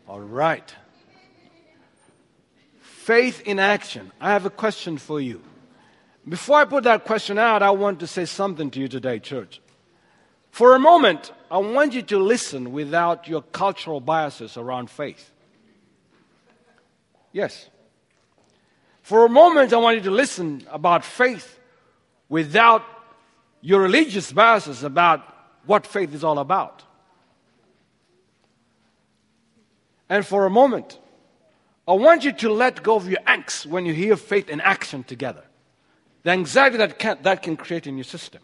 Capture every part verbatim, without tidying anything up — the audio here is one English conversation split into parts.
All right. Faith in action. I have a question for you. Before I put that question out, I want to say something to you today, church. For a moment, I want you to listen without your cultural biases around faith. Yes. For a moment, I want you to listen about faith without your religious biases about what faith is all about. And for a moment, I want you to let go of your angst when you hear faith and action together. The anxiety that can, that can create in your system.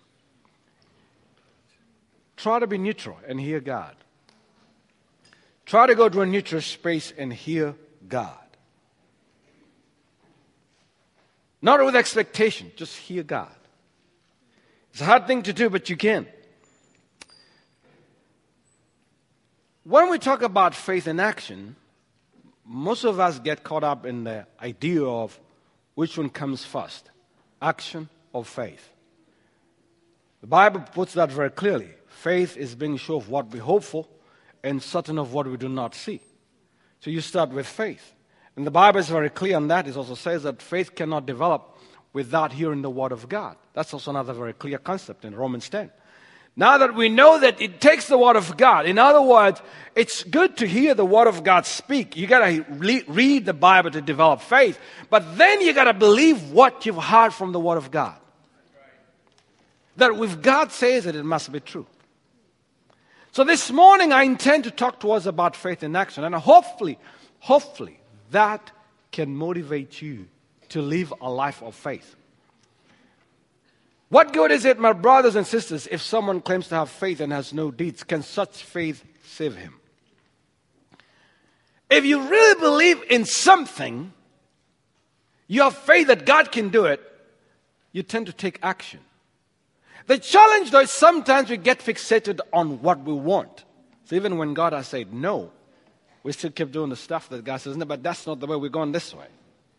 Try to be neutral and hear God. Try to go to a neutral space and hear God. Not with expectation, just hear God. It's a hard thing to do, but you can. When we talk about faith in action, most of us get caught up in the idea of which one comes first, action or faith. The Bible puts that very clearly. Faith is being sure of what we hope for and certain of what we do not see. So you start with faith. And the Bible is very clear on that. It also says that faith cannot develop without hearing the Word of God. That's also another very clear concept in Romans ten. Now that we know that it takes the Word of God, in other words, it's good to hear the Word of God speak. You got to re- read the Bible to develop faith, but then you got to believe what you've heard from the Word of God. That if God says it, it must be true. So this morning I intend to talk to us about faith in action, and hopefully, hopefully that can motivate you to live a life of faith. What good is it, my brothers and sisters, if someone claims to have faith and has no deeds? Can such faith save him? If you really believe in something, you have faith that God can do it, you tend to take action. The challenge, though, is sometimes we get fixated on what we want. So even when God has said no, we still keep doing the stuff that God says, no, but that's not the way, we're going this way.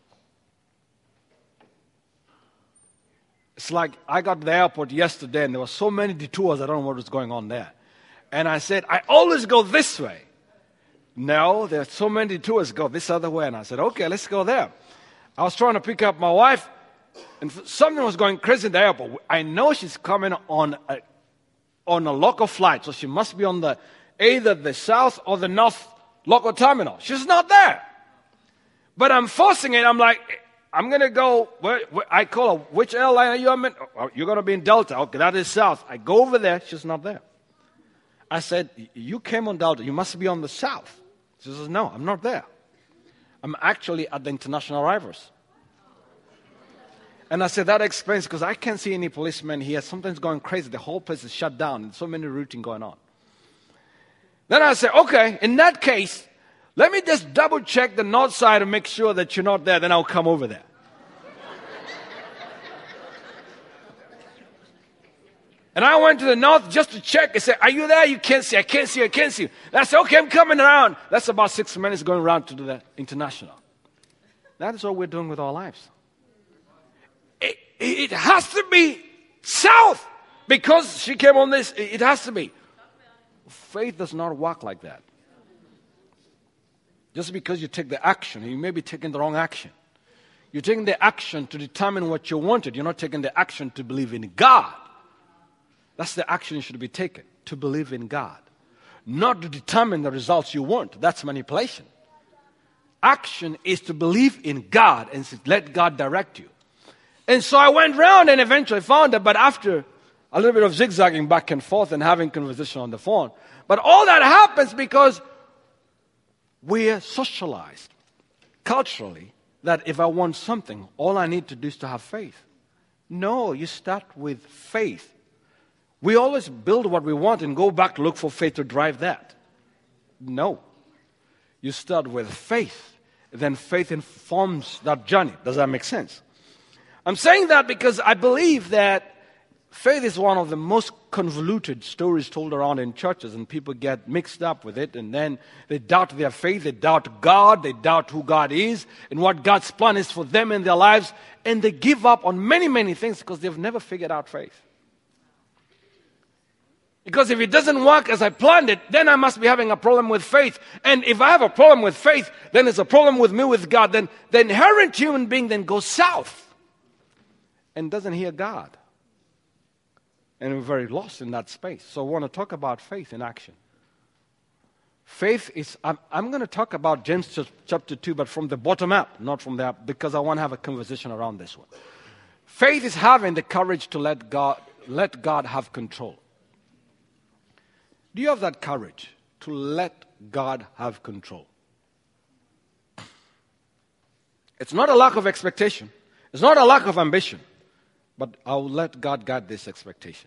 It's like I got to the airport yesterday and there were so many detours, I don't know what was going on there. And I said, I always go this way. No, there are so many detours, go this other way. And I said, okay, let's go there. I was trying to pick up my wife and something was going crazy in the airport. I know she's coming on a, on a local flight, so she must be on the either the south or the north local terminal. She's not there. But I'm forcing it. I'm like, I'm going to go, where, where, I call her, which airline are you on? Oh, you're going to be in Delta. Okay, that is south. I go over there. She's not there. I said, you came on Delta. You must be on the south. She says, no, I'm not there. I'm actually at the international arrivals. And I said, that explains, because I can't see any policemen here. Something's going crazy. The whole place is shut down. There's so many routing going on. Then I said, okay, in that case, let me just double check the north side and make sure that you're not there. Then I'll come over there. And I went to the north just to check. I said, are you there? You can't see. I can't see. I can't see. And I said, okay, I'm coming around. That's about six minutes going around to the international. That is what we're doing with our lives. It, it has to be south because she came on this. It has to be. Faith does not work like that. Just because you take the action, you may be taking the wrong action. You're taking the action to determine what you wanted. You're not taking the action to believe in God. That's the action you should be taking, to believe in God. Not to determine the results you want. That's manipulation. Action is to believe in God and let God direct you. And so I went round and eventually found it, but after a little bit of zigzagging back and forth and having conversation on the phone. But all that happens because we're socialized culturally that if I want something, all I need to do is to have faith. No, you start with faith. We always build what we want and go back to look for faith to drive that. No. You start with faith. Then faith informs that journey. Does that make sense? I'm saying that because I believe that faith is one of the most convoluted stories told around in churches, and people get mixed up with it, and then they doubt their faith, they doubt God, they doubt who God is, and what God's plan is for them in their lives, and they give up on many, many things because they've never figured out faith. Because if it doesn't work as I planned it, then I must be having a problem with faith. And if I have a problem with faith, then it's a problem with me with God. Then the inherent human being then goes south and doesn't hear God. And we're very lost in that space. So I want to talk about faith in action. Faith is, I'm, I'm going to talk about James chapter two, but from the bottom up, not from the up, because I want to have a conversation around this one. Faith is having the courage to let God, let God have control. Do you have that courage to let God have control? It's not a lack of expectation. It's not a lack of ambition. But I'll let God guide this expectation.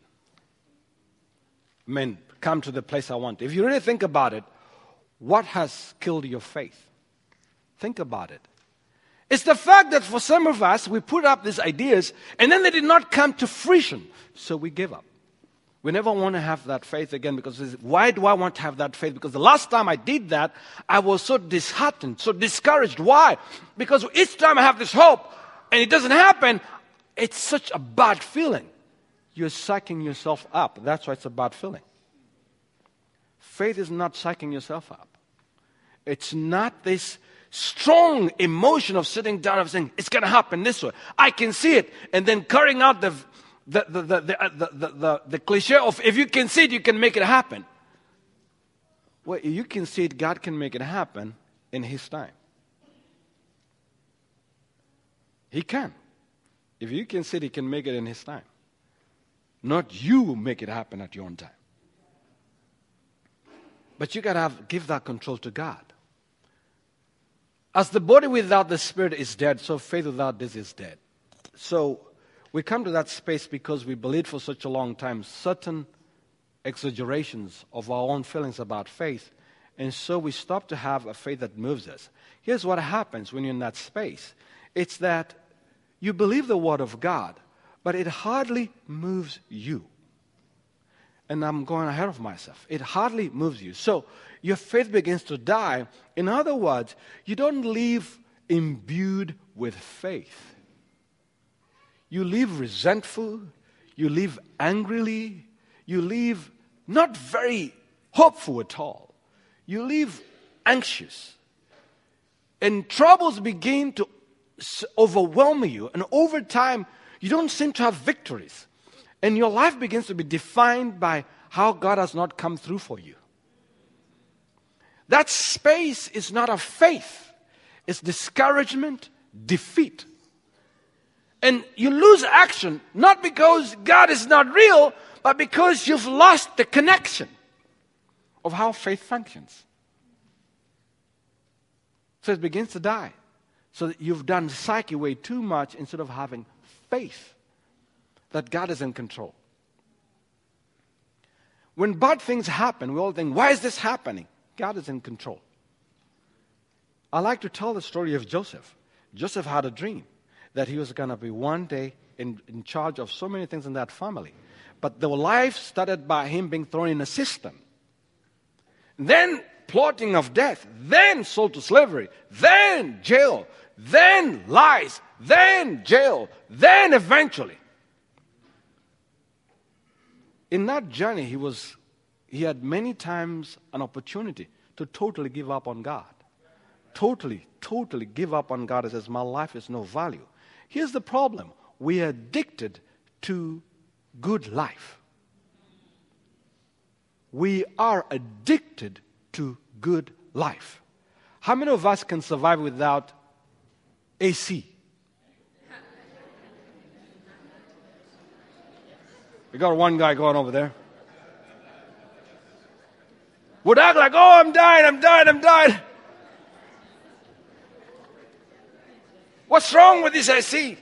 Men, come to the place I want. If you really think about it, what has killed your faith? Think about it. It's the fact that for some of us, we put up these ideas, and then they did not come to fruition. So we give up. We never want to have that faith again, because why do I want to have that faith? Because the last time I did that, I was so disheartened, so discouraged. Why? Because each time I have this hope, and it doesn't happen, it's such a bad feeling. You're psyching yourself up. That's why it's a bad feeling. Faith is not psyching yourself up. It's not this strong emotion of sitting down and saying, it's going to happen this way. I can see it. And then carrying out the, the, the, the, the, the, the, the, the cliche of, if you can see it, you can make it happen. Well, you can see it, God can make it happen in His time. He can. If you can see it, He can make it in His time. Not you make it happen at your own time. But you got to have give that control to God. As the body without the spirit is dead, so faith without this is dead. So we come to that space because we believed for such a long time certain exaggerations of our own feelings about faith. And so we stop to have a faith that moves us. Here's what happens when you're in that space. It's that you believe the Word of God, but it hardly moves you. And I'm going ahead of myself. It hardly moves you. So your faith begins to die. In other words, you don't live imbued with faith. You live resentful. You live angrily. You live not very hopeful at all. You live anxious. And troubles begin to overwhelm you, and over time you don't seem to have victories, and your life begins to be defined by how God has not come through for you. That space is not of faith. It's discouragement, defeat. And you lose action, not because God is not real, but because you've lost the connection of how faith functions. So it begins to die. So that you've done psyche way too much instead of having faith that God is in control. When bad things happen, we all think, why is this happening? God is in control. I like to tell the story of Joseph. Joseph had a dream that he was going to be one day in, in charge of so many things in that family. But the life started by him being thrown in a system. Then plotting of death. Then sold to slavery. Then jail. Then lies. Then jail. Then eventually. In that journey, he was, he had many times an opportunity to totally give up on God. Totally, totally give up on God and says, my life is no value. Here's the problem. We are addicted to good life. We are addicted to good life. How many of us can survive without A C? We got one guy going over there. Would act like, oh, I'm dying, I'm dying, I'm dying. What's wrong with this A C?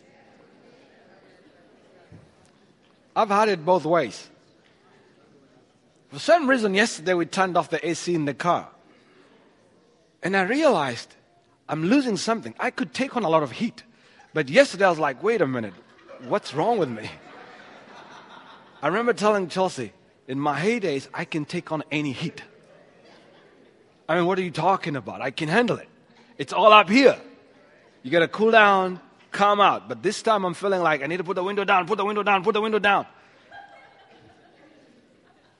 I've had it both ways. For some reason, yesterday we turned off the A C in the car. And I realized I'm losing something. I could take on a lot of heat. But yesterday I was like, wait a minute. What's wrong with me? I remember telling Chelsea, in my heydays, I can take on any heat. I mean, what are you talking about? I can handle it. It's all up here. You got to cool down, calm out. But this time I'm feeling like I need to put the window down, put the window down, put the window down.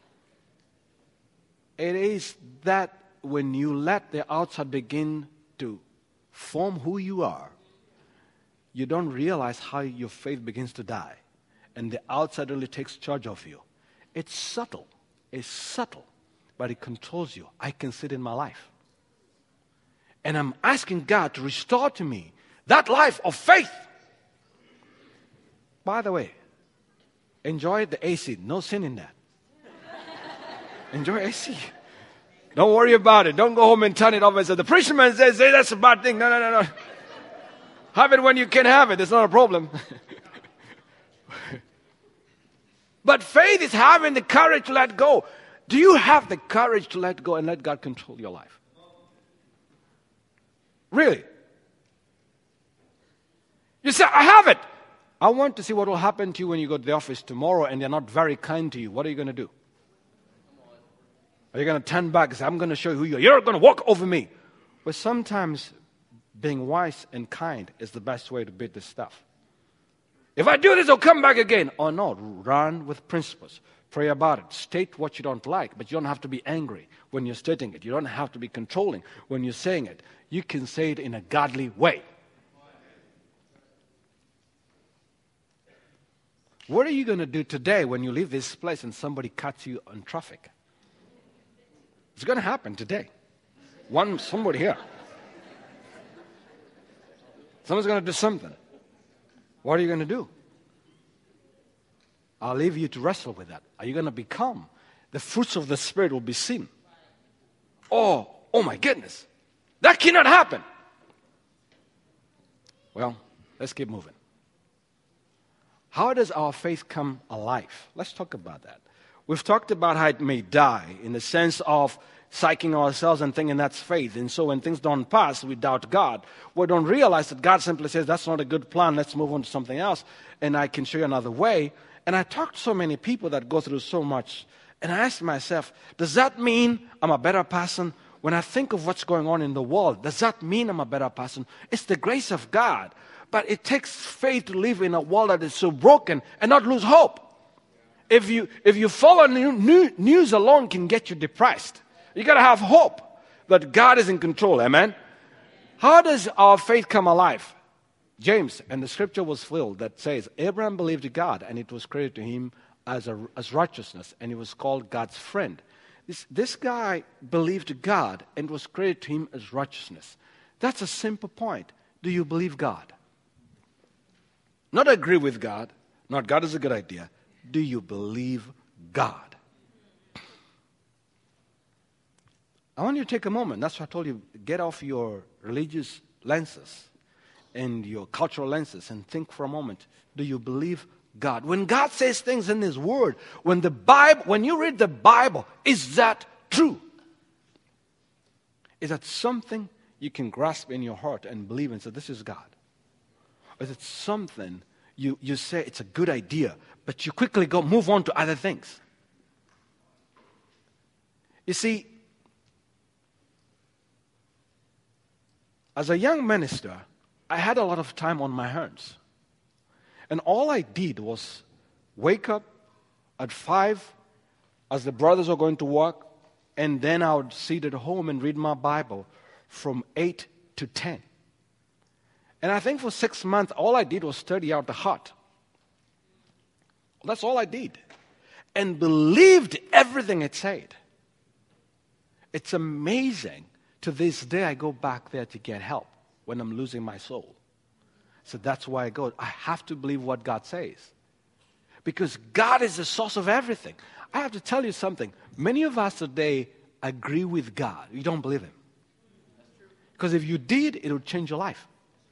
It is that when you let the outside begin to form who you are, you don't realize how your faith begins to die. And the outside really takes charge of you. It's subtle. It's subtle. But it controls you. I can see it in my life. And I'm asking God to restore to me that life of faith. By the way, enjoy the A C. No sin in that. Enjoy A C. Don't worry about it. Don't go home and turn it off and say, the preacher says, hey, that's a bad thing. No, no, no, no. Have it when you can have it. It's not a problem. But faith is having the courage to let go. Do you have the courage to let go and let God control your life? Really? You say, I have it. I want to see what will happen to you when you go to the office tomorrow and they're not very kind to you. What are you going to do? Are you going to turn back and say, I'm going to show you who you are. You're going to walk over me. But sometimes being wise and kind is the best way to beat this stuff. If I do this, I'll come back again. Or no, run with principles. Pray about it. State what you don't like, but you don't have to be angry when you're stating it. You don't have to be controlling when you're saying it. You can say it in a godly way. What are you going to do today when you leave this place and somebody cuts you on traffic? It's going to happen today. One, somebody here. Someone's going to do something. What are you going to do? I'll leave you to wrestle with that. Are you going to become? The fruits of the Spirit will be seen. Oh, oh my goodness. That cannot happen. Well, let's keep moving. How does our faith come alive? Let's talk about that. We've talked about how it may die in the sense of psyching ourselves and thinking that's faith. And so when things don't pass, we doubt God. We don't realize that God simply says, that's not a good plan. Let's move on to something else. And I can show you another way. And I talk to so many people that go through so much. And I ask myself, does that mean I'm a better person? When I think of what's going on in the world, does that mean I'm a better person? It's the grace of God. But it takes faith to live in a world that is so broken and not lose hope. If you, if you follow new, new, news alone can get you depressed. You got to have hope that God is in control. Amen? How does our faith come alive? James, and the scripture was filled that says, Abraham believed God and it was credited to him as, a, as righteousness, and he was called God's friend. This, this guy believed God and was credited to him as righteousness. That's a simple point. Do you believe God? Not agree with God, not God is a good idea. Do you believe God? I want you to take a moment. That's why I told you, get off your religious lenses and your cultural lenses and think for a moment. Do you believe God? When God says things in His Word, when the Bible, when you read the Bible, is that true? Is that something you can grasp in your heart and believe and say, this is God? Or is it something you, you say it's a good idea, but you quickly go move on to other things? You see, as a young minister, I had a lot of time on my hands. And all I did was wake up at five as the brothers were going to work, and then I would sit at home and read my Bible from eight to ten. And I think for six months, all I did was study out the heart. That's all I did. And believed everything it said. It's amazing. To this day, I go back there to get help when I'm losing my soul. So that's why I go. I have to believe what God says. Because God is the source of everything. I have to tell you something. Many of us today agree with God. You don't believe Him. Because if you did, it would change your life.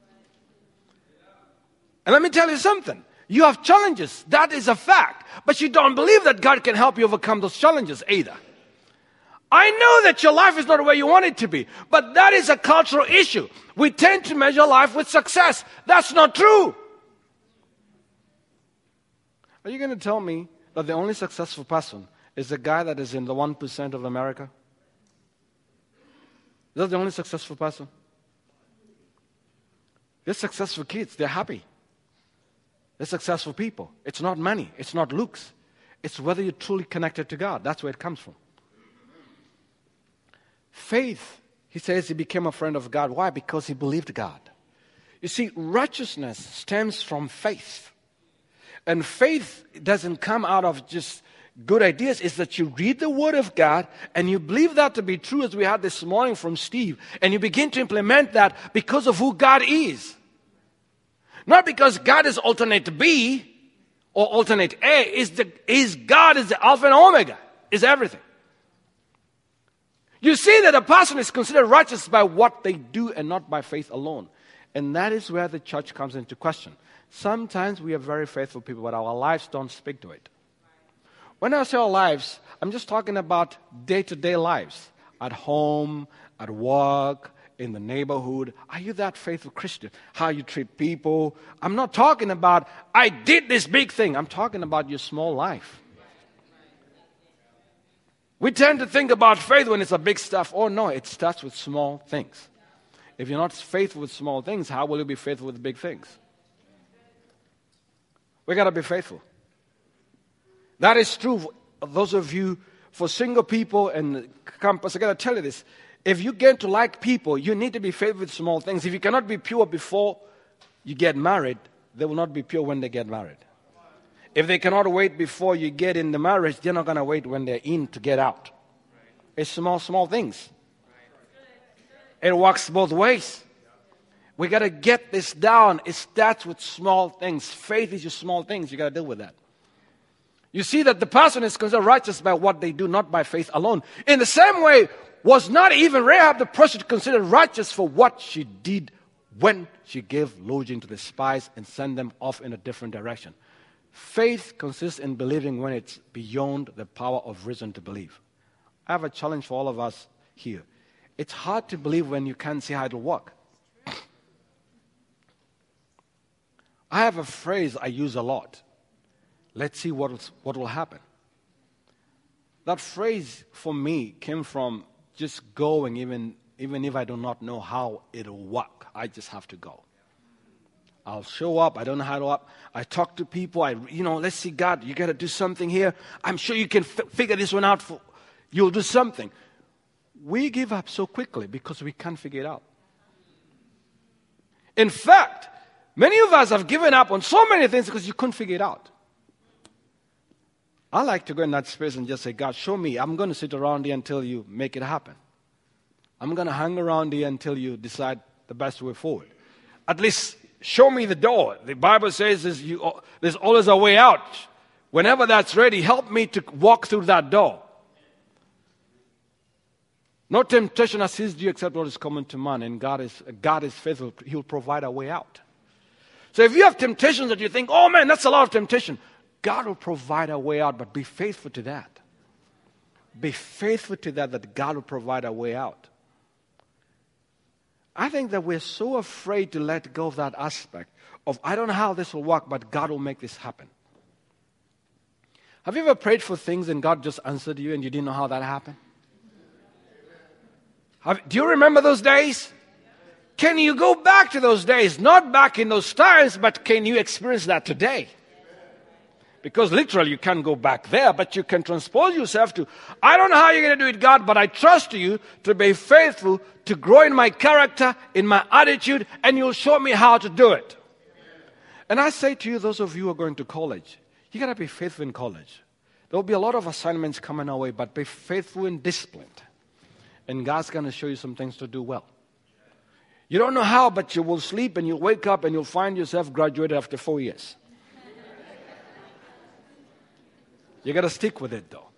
And let me tell you something. You have challenges. That is a fact. But you don't believe that God can help you overcome those challenges either. I know that your life is not where you want it to be, but that is a cultural issue. We tend to measure life with success. That's not true. Are you going to tell me that the only successful person is the guy that is in the one percent of America? Is that the only successful person? They're successful kids. They're happy. They're successful people. It's not money. It's not looks. It's whether you're truly connected to God. That's where it comes from. Faith, he says he became a friend of God. Why? Because he believed God. You see, righteousness stems from faith. And faith doesn't come out of just good ideas. It's that you read the Word of God and you believe that to be true, as we had this morning from Steve. And you begin to implement that because of who God is. Not because God is alternate B or alternate A. Is the is God is the Alpha and Omega. Is everything. You see that a person is considered righteous by what they do and not by faith alone. And that is where the church comes into question. Sometimes we are very faithful people, but our lives don't speak to it. When I say our lives, I'm just talking about day-to-day lives. At home, at work, in the neighborhood. Are you that faithful Christian? How you treat people. I'm not talking about, I did this big thing. I'm talking about your small life. We tend to think about faith when it's a big stuff. Oh no, it starts with small things. If you're not faithful with small things, how will you be faithful with big things? We got to be faithful. That is true for those of you, for single people and campus. I got to tell you this. If you get to like people, you need to be faithful with small things. If you cannot be pure before you get married, they will not be pure when they get married. If they cannot wait before you get in the marriage, they're not going to wait when they're in to get out. It's small, small things. It works both ways. We got to get this down. It starts with small things. Faith is your small things. You got to deal with that. You see that the person is considered righteous by what they do, not by faith alone. In the same way, was not even Rahab the prostitute considered righteous for what she did when she gave lodging to the spies and sent them off in a different direction. Faith consists in believing when it's beyond the power of reason to believe. I have a challenge for all of us here. It's hard to believe when you can't see how it'll work. I have a phrase I use a lot. Let's see what will, what will happen. That phrase for me came from just going, even, even if I do not know how it'll work. I just have to go. I'll show up. I don't know how to up. I talk to people. I, you know, let's see, God, you got to do something here. I'm sure you can f- figure this one out. For, you'll do something. We give up so quickly because we can't figure it out. In fact, many of us have given up on so many things because you couldn't figure it out. I like to go in that space and just say, God, show me. I'm going to sit around here until you make it happen. I'm going to hang around here until you decide the best way forward. At least show me the door. The Bible says there's, you, there's always a way out. Whenever that's ready, help me to walk through that door. No temptation has seized you except what is common to man. And God is, God is faithful. He'll provide a way out. So if you have temptations that you think, oh man, that's a lot of temptation, God will provide a way out, but be faithful to that. Be faithful to that, that God will provide a way out. I think that we're so afraid to let go of that aspect of, I don't know how this will work, but God will make this happen. Have you ever prayed for things and God just answered you and you didn't know how that happened? Have, do you remember those days? Can you go back to those days? Not back in those times, but can you experience that today? Because literally you can't go back there, but you can transpose yourself to, I don't know how you're going to do it, God, but I trust you to be faithful, to grow in my character, in my attitude, and you'll show me how to do it. And I say to you, those of you who are going to college, you got to be faithful in college. There will be a lot of assignments coming our way, but be faithful and disciplined. And God's going to show you some things to do well. You don't know how, but you will sleep and you'll wake up and you'll find yourself graduated after four years. You got to stick with it, though.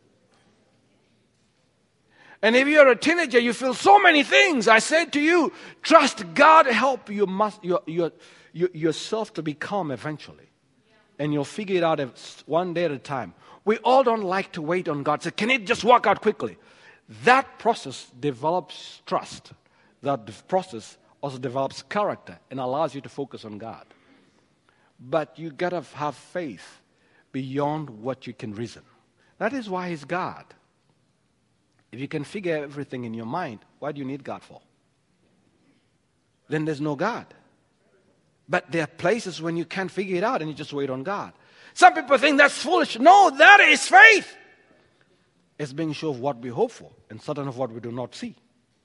And if you're a teenager, you feel so many things. I said to you, trust God, help you must, your, your, your, yourself to be calm eventually. And you'll figure it out one day at a time. We all don't like to wait on God. So can it just work out quickly? That process develops trust. That process also develops character and allows you to focus on God. But you got to have faith beyond what you can reason. That is why He's God. If you can figure everything in your mind, why do you need God for? Then there's no God. But there are places when you can't figure it out and you just wait on God. Some people think that's foolish. No, that is faith. It's being sure of what we hope for and certain of what we do not see.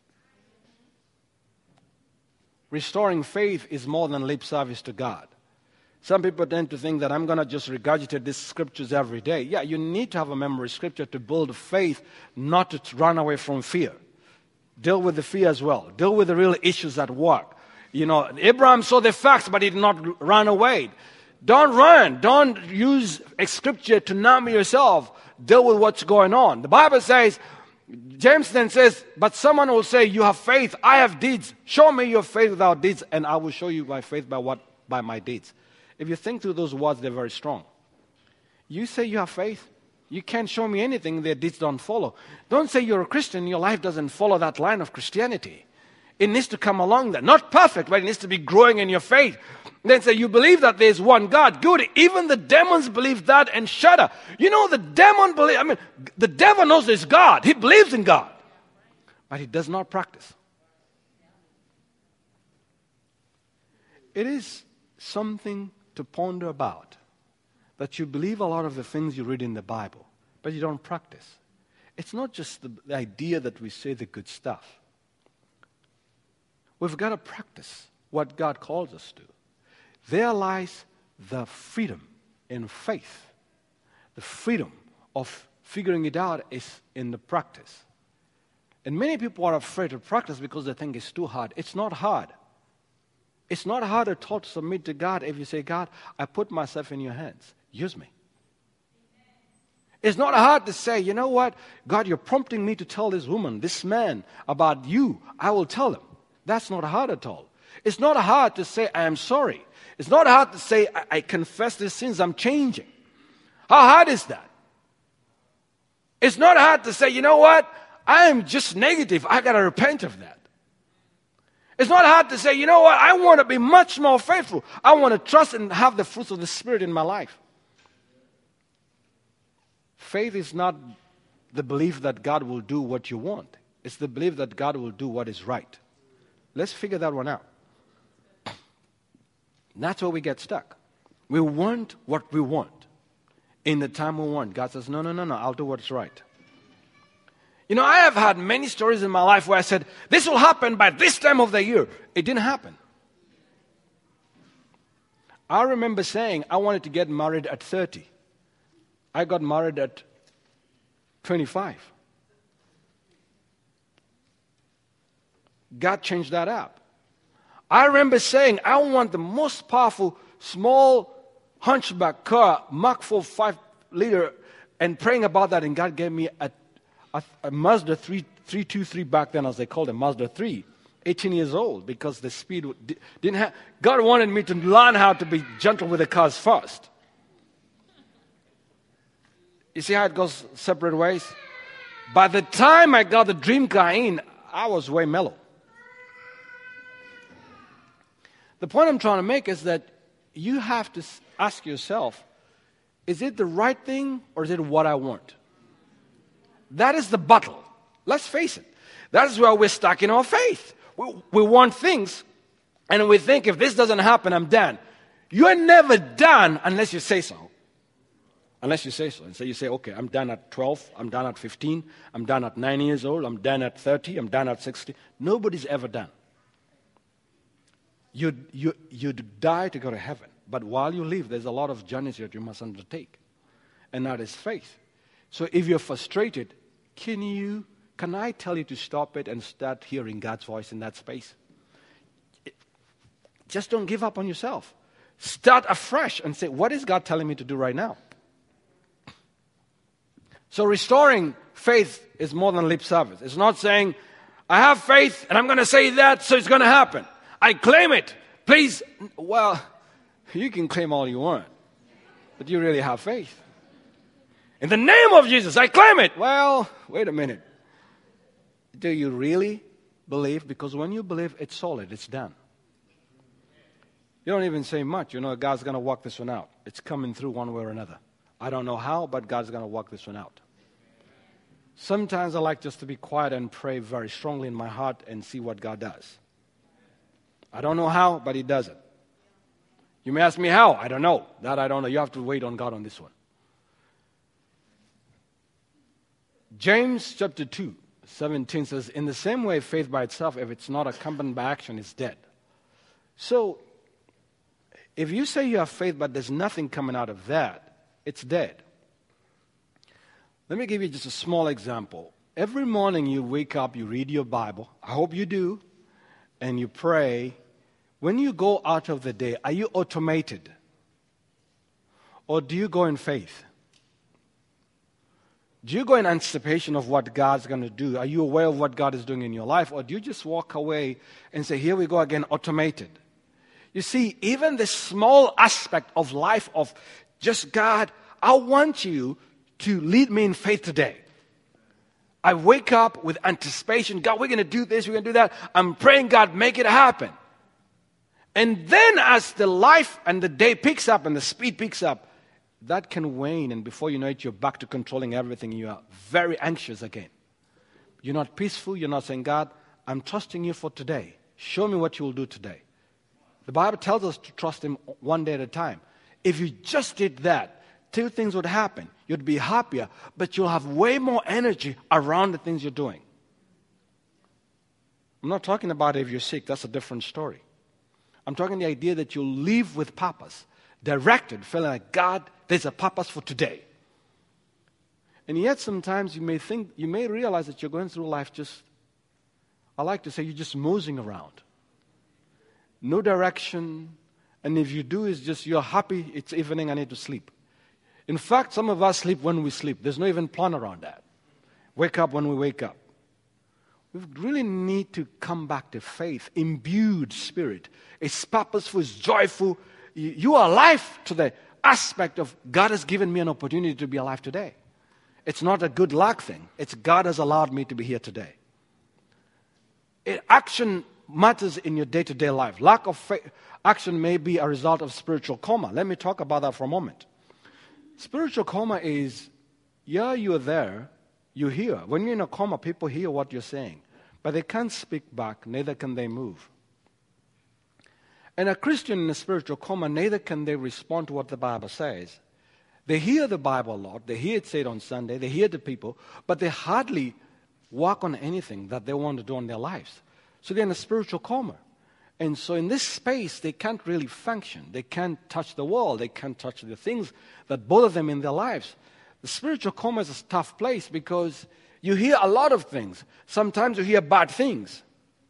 restoring faith is more than lip service to God. Some people tend to think that I'm going to just regurgitate these scriptures every day. Yeah, you need to have a memory scripture to build faith, not to run away from fear. Deal with the fear as well. Deal with the real issues at work. You know, Abraham saw the facts, but he did not run away. Don't run. Don't use a scripture to numb yourself. Deal with what's going on. The Bible says, James then says, but someone will say, you have faith, I have deeds. Show me your faith without deeds, and I will show you my faith by what? By my deeds. If you think through those words, they're very strong. You say you have faith, you can't show me anything, their deeds don't follow. Don't say you're a Christian, your life doesn't follow that line of Christianity. It needs to come along that. Not perfect, but it needs to be growing in your faith. Then say, you believe that there's one God. Good. Even the demons believe that and shudder. You know, the demon believe, I mean, the devil knows there's God. He believes in God. But he does not practice. It is something to ponder about, that you believe a lot of the things you read in the Bible, but you don't practice. It's not just the, the idea that we say the good stuff. We've got to practice what God calls us to. There lies the freedom in faith. The freedom of figuring it out is in the practice. And many people are afraid to practice because they think it's too hard. It's not hard. It's not hard at all to submit to God if you say, God, I put myself in your hands. Use me. It's not hard to say, you know what? God, you're prompting me to tell this woman, this man about you. I will tell him. That's not hard at all. It's not hard to say, I am sorry. It's not hard to say, I, I confess these sins, I'm changing. How hard is that? It's not hard to say, you know what? I am just negative. I got to repent of that. It's not hard to say, you know what, I want to be much more faithful. I want to trust and have the fruits of the Spirit in my life. Faith is not the belief that God will do what you want. It's the belief that God will do what is right. Let's figure that one out. That's where we get stuck. We want what we want in the time we want. God says, no, no, no, no, I'll do what's right. You know, I have had many stories in my life where I said, this will happen by this time of the year. It didn't happen. I remember saying I wanted to get married at thirty. I got married at twenty-five. God changed that up. I remember saying I want the most powerful small hunchback car, Mark four five liter, and praying about that, and God gave me a A, a Mazda three twenty-three back then, as they called it, Mazda three, eighteen years old, because the speed didn't have. God wanted me to learn how to be gentle with the cars first. You see how it goes separate ways? By the time I got the dream car in, I was way mellow. The point I'm trying to make is that you have to ask yourself, is it the right thing or is it what I want? That is the battle. Let's face it. That is where we're stuck in our faith. We, we want things, and we think if this doesn't happen, I'm done. You're never done unless you say so. Unless you say so. And so you say, okay, I'm done at twelve, I'm done at fifteen, I'm done at nine years old, I'm done at thirty, I'm done at sixty. Nobody's ever done. You'd, you, you'd die to go to heaven. But while you live, there's a lot of journeys that you must undertake. And that is faith. So if you're frustrated, can you, can I tell you to stop it and start hearing God's voice in that space? Just don't give up on yourself. Start afresh and say, what is God telling me to do right now? So restoring faith is more than lip service. It's not saying, I have faith and I'm going to say that, so it's going to happen. I claim it. Please. Well, you can claim all you want, but you really have faith. In the name of Jesus, I claim it. Well, wait a minute. Do you really believe? Because when you believe, it's solid. It's done. You don't even say much. You know, God's going to work this one out. It's coming through one way or another. I don't know how, but God's going to work this one out. Sometimes I like just to be quiet and pray very strongly in my heart and see what God does. I don't know how, but He does it. You may ask me how. I don't know. That I don't know. You have to wait on God on this one. James chapter two, seventeen says, in the same way, faith by itself, if it's not accompanied by action, is dead. So, if you say you have faith but there's nothing coming out of that, it's dead. Let me give you just a small example. Every morning you wake up, you read your Bible. I hope you do. And you pray. When you go out of the day, are you automated? Or do you go in faith? Do you go in anticipation of what God's going to do? Are you aware of what God is doing in your life? Or do you just walk away and say, here we go again, automated? You see, even the small aspect of life of just God, I want you to lead me in faith today. I wake up with anticipation. God, we're going to do this, we're going to do that. I'm praying, God, make it happen. And then as the life and the day picks up and the speed picks up, that can wane, and before you know it, you're back to controlling everything. You are very anxious again. You're not peaceful. You're not saying, God, I'm trusting you for today. Show me what you will do today. The Bible tells us to trust Him one day at a time. If you just did that, two things would happen. You'd be happier, but you'll have way more energy around the things you're doing. I'm not talking about if you're sick. That's a different story. I'm talking the idea that you'll live with purpose, directed, feeling like, God, there's a purpose for today. And yet sometimes you may think, you may realize that you're going through life just, I like to say, you're just moseying around. No direction. And if you do, it's just, you're happy, it's evening, I need to sleep. In fact, some of us sleep when we sleep. There's no even plan around that. Wake up when we wake up. We really need to come back to faith, imbued spirit. It's purposeful, it's joyful. You are alive to the aspect of God has given me an opportunity to be alive today. It's not a good luck thing. It's God has allowed me to be here today. It, action matters in your day-to-day life. Lack of faith, action may be a result of spiritual coma. Let me talk about that for a moment. Spiritual coma is, yeah, you're there, you hear. When you're in a coma, people hear what you're saying, but they can't speak back, neither can they move. And a Christian in a spiritual coma, neither can they respond to what the Bible says. They hear the Bible a lot. They hear it said on Sunday. They hear the people. But they hardly work on anything that they want to do in their lives. So they're in a spiritual coma. And so in this space, they can't really function. They can't touch the world. They can't touch the things that bother them in their lives. The spiritual coma is a tough place because you hear a lot of things. Sometimes you hear bad things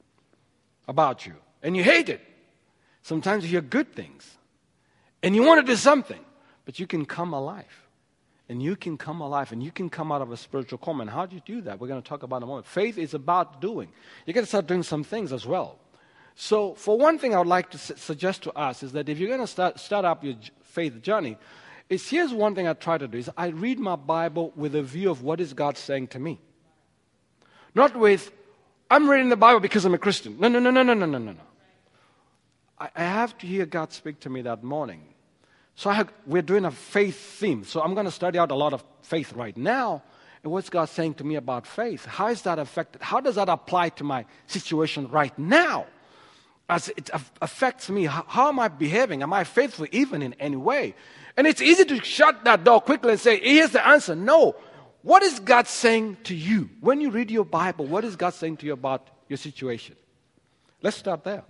about you, and you hate it. Sometimes you hear good things, and you want to do something, but you can come alive. And you can come alive, and you can come out of a spiritual coma. And how do you do that? We're going to talk about in a moment. Faith is about doing. You got to start doing some things as well. So for one thing I would like to su- suggest to us is that if you're going to start, start up your j- faith journey, is here's one thing I try to do, is I read my Bible with a view of what is God saying to me. Not with, I'm reading the Bible because I'm a Christian. No, no, no, no, no, no, no, no. I, I have to hear God speak to me that morning. So I have, we're doing a faith theme. So I'm going to study out a lot of faith right now. And what's God saying to me about faith? How is that affected? How does that apply to my situation right now? As it affects me, how, how am I behaving? Am I faithful even in any way? And it's easy to shut that door quickly and say, here's the answer. No. What is God saying to you? When you read your Bible, what is God saying to you about your situation? Let's start there.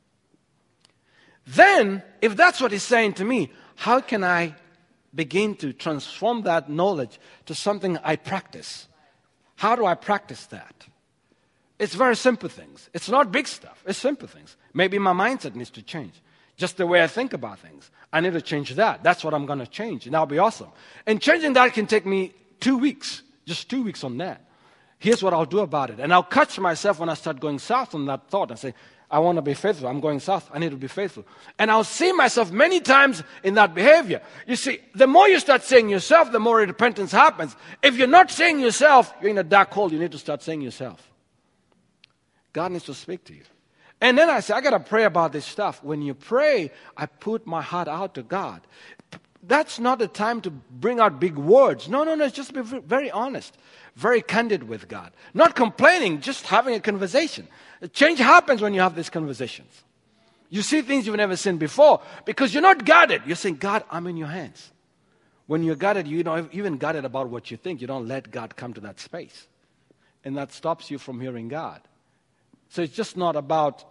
Then, if that's what He's saying to me, how can I begin to transform that knowledge to something I practice? How do I practice that? It's very simple things. It's not big stuff. It's simple things. Maybe my mindset needs to change. Just the way I think about things. I need to change that. That's what I'm going to change, and that'll be awesome. And changing that can take me two weeks, just two weeks on that. Here's what I'll do about it. And I'll catch myself when I start going south on that thought and say, I want to be faithful. I'm going south. I need to be faithful. And I'll see myself many times in that behavior. You see, the more you start saying yourself, the more repentance happens. If you're not saying yourself, you're in a dark hole. You need to start saying yourself. God needs to speak to you. And then I say, I got to pray about this stuff. When you pray, I put my heart out to God. That's not the time to bring out big words. No, no, no. It's just be very honest, very candid with God. Not complaining, just having a conversation. Change happens when you have these conversations. You see things you've never seen before because you're not guarded. You're saying, God, I'm in your hands. When you're guarded, you don't even guarded about what you think. You don't let God come to that space. And that stops you from hearing God. So it's just not about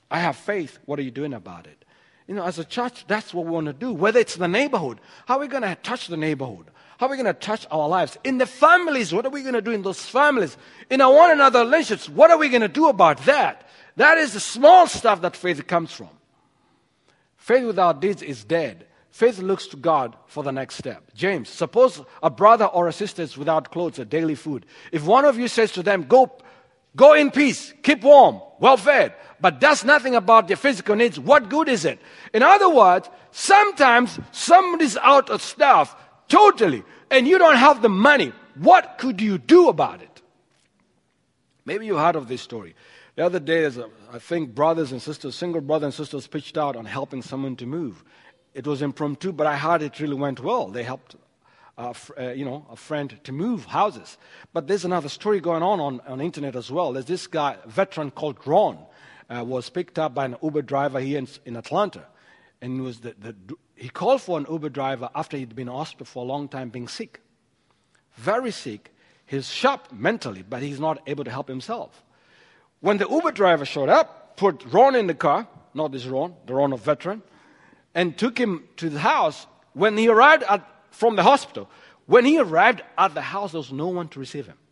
I have faith. What are you doing about it? You know, as a church, that's what we want to do. Whether it's the neighborhood, how are we going to touch the neighborhood? How are we going to touch our lives? In the families, what are we going to do in those families? In our one another relationships, what are we going to do about that? That is the small stuff that faith comes from. Faith without deeds is dead. Faith looks to God for the next step. James, suppose a brother or a sister is without clothes or daily food. If one of you says to them, go, go in peace, keep warm, well fed, but does nothing about their physical needs, what good is it? In other words, sometimes somebody's out of stuff totally, and you don't have the money. What could you do about it? Maybe you heard of this story. The other day, there's a, I think brothers and sisters, single brothers and sisters pitched out on helping someone to move. It was impromptu, but I heard it really went well. They helped, uh, uh, you know, a friend to move houses. But there's another story going on on, on the internet as well. There's this guy, a veteran called Ron, uh, was picked up by an Uber driver here in, in Atlanta. And was the, the, he called for an Uber driver after he'd been in hospital for a long time being sick. Very sick. He's sharp mentally, but he's not able to help himself. When the Uber driver showed up, put Ron in the car, not this Ron, the Ron of veteran, and took him to the house. When he arrived at, from the hospital, when he arrived at the house, there was no one to receive him.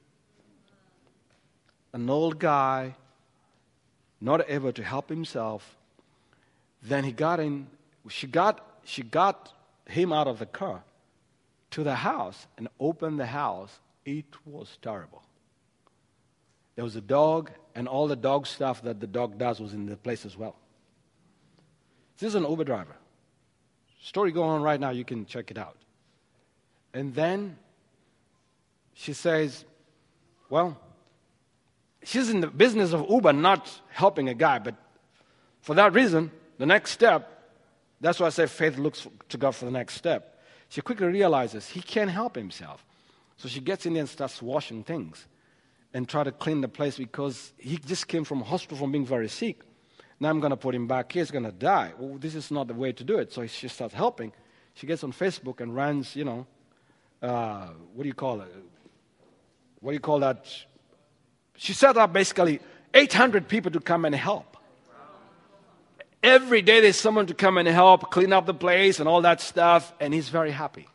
An old guy, not able to help himself. Then he got in, she got, she got him out of the car to the house and opened the house. It was terrible. There was a dog, and all the dog stuff that the dog does was in the place as well. This is an Uber driver. Story going on right now, you can check it out. And then she says, well, she's in the business of Uber, not helping a guy, but for that reason, the next step, that's why I say faith looks to God for the next step. She quickly realizes he can't help himself. So she gets in there and starts washing things and try to clean the place because he just came from a hospital from being very sick. Now I'm going to put him back here. He's going to die. Well, this is not the way to do it. So she starts helping. She gets on Facebook and runs, you know, uh, what do you call it? What do you call that? She set up basically eight hundred people to come and help. Every day there's someone to come and help, clean up the place and all that stuff, and he's very happy.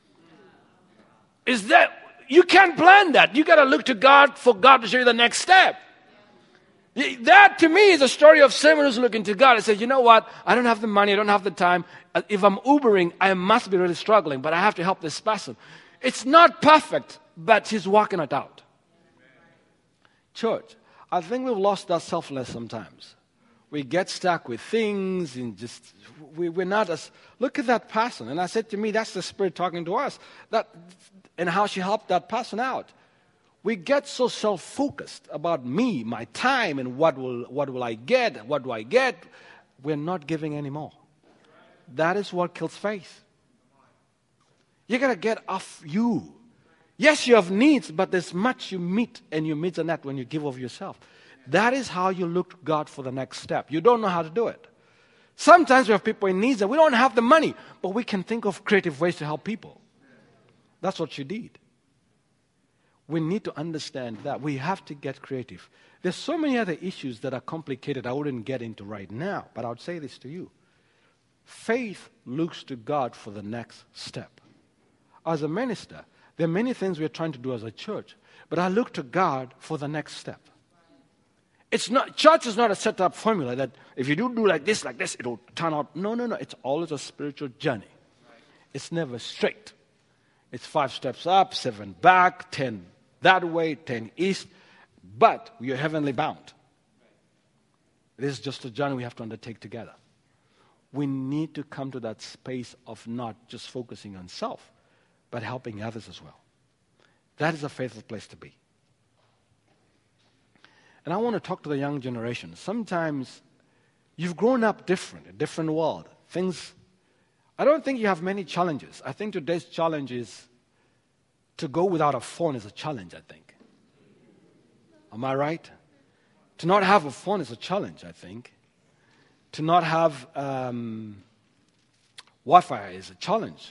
Is that, you can't plan that. You got to look to God for God to show you the next step. That, to me, is a story of someone who's looking to God and says, you know what, I don't have the money, I don't have the time. If I'm Ubering, I must be really struggling, but I have to help this person. It's not perfect, but he's working it out. Church, I think we've lost that selfless sometimes. We get stuck with things and just, we, we're not as, look at that person. And I said to me, that's the Spirit talking to us. That, and how she helped that person out. We get so self-focused about me, my time, and what will what will I get, what do I get. We're not giving anymore. That is what kills faith. You got to get off you. Yes, you have needs, but there's much you meet, and you meet the net when you give of yourself. That is how you look to God for the next step. You don't know how to do it. Sometimes we have people in needs, and we don't have the money, but we can think of creative ways to help people. That's what you did. We need to understand that. We have to get creative. There's so many other issues that are complicated I wouldn't get into right now, but I would say this to you. Faith looks to God for the next step. As a minister, there are many things we're trying to do as a church, but I look to God for the next step. It's not, church is not a set up formula that if you do do like this, like this, it'll turn out. No, no, no. It's always a spiritual journey. It's never straight. It's five steps up, seven back, ten that way, ten east, but we are heavenly bound. This is just a journey we have to undertake together. We need to come to that space of not just focusing on self, but helping others as well. That is a faithful place to be. And I want to talk to the young generation. Sometimes you've grown up different, a different world. Things, I don't think you have many challenges. I think today's challenge is to go without a phone is a challenge, I think. Am I right? To not have a phone is a challenge, I think. To not have um, Wi-Fi is a challenge.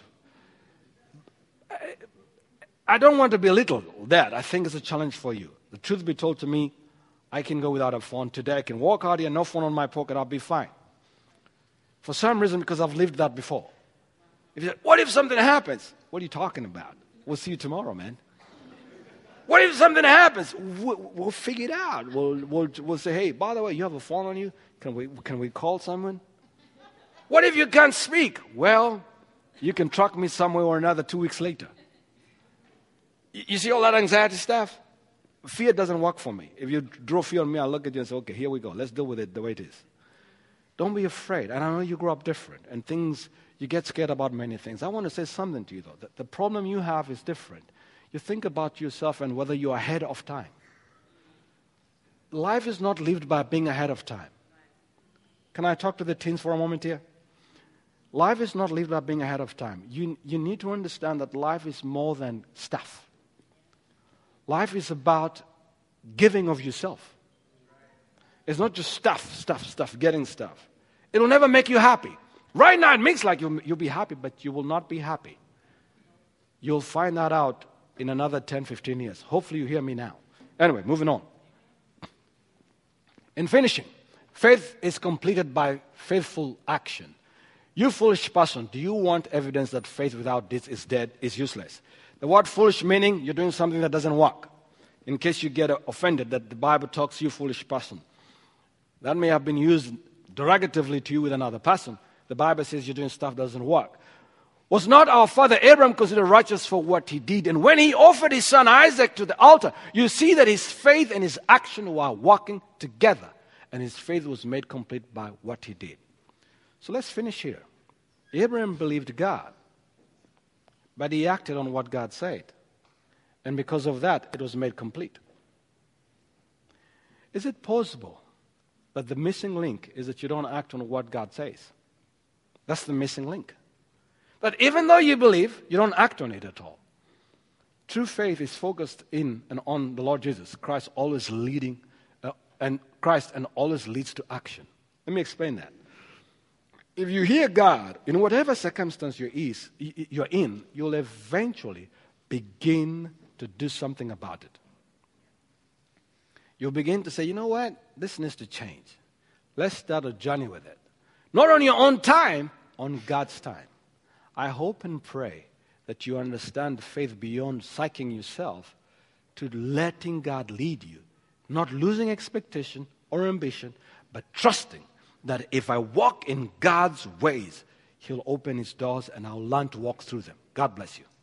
I, I don't want to belittle that. I think it's a challenge for you. The truth be told to me, I can go without a phone. Today I can walk out here, no phone on my pocket, I'll be fine. For some reason, because I've lived that before. If you say, what if something happens? What are you talking about? We'll see you tomorrow, man. What if something happens? We'll, we'll figure it out. We'll, we'll, we'll say, hey, by the way, you have a phone on you? Can we, can we call someone? What if you can't speak? Well, you can truck me somewhere or another two weeks later. You, you see all that anxiety stuff? Fear doesn't work for me. If you draw fear on me, I'll look at you and say, okay, here we go. Let's deal with it the way it is. Don't be afraid. And I know you grew up different and things, you get scared about many things. I want to say something to you, though. That the problem you have is different. You think about yourself and whether you're ahead of time. Life is not lived by being ahead of time. Can I talk to the teens for a moment here? Life is not lived by being ahead of time. You, you need to understand that life is more than stuff. Life is about giving of yourself. It's not just stuff, stuff, stuff, getting stuff. It will never make you happy. Right now it makes like you'll, you'll be happy, but you will not be happy. You'll find that out in another ten, fifteen years. Hopefully you hear me now. Anyway, moving on. In finishing, faith is completed by faithful action. You foolish person, do you want evidence that faith without deeds is dead, is useless? The word foolish meaning you're doing something that doesn't work. In case you get offended that the Bible talks you foolish person. That may have been used derogatively to you with another person. The Bible says you're doing stuff that doesn't work. Was not our father Abraham considered righteous for what he did? And when he offered his son Isaac to the altar, you see that his faith and his action were working together. And his faith was made complete by what he did. So let's finish here. Abraham believed God, but he acted on what God said. And because of that, it was made complete. Is it possible that the missing link is that you don't act on what God says? That's the missing link. That even though you believe, you don't act on it at all. True faith is focused in and on the Lord Jesus. Christ always leading, uh, and Christ and always leads to action. Let me explain that. If you hear God, in whatever circumstance you're, is, you're in, you'll eventually begin to do something about it. You'll begin to say, you know what? This needs to change. Let's start a journey with it. Not on your own time, on God's time. I hope and pray that you understand faith beyond psyching yourself to letting God lead you. Not losing expectation or ambition, but trusting that if I walk in God's ways, He'll open His doors and I'll learn to walk through them. God bless you.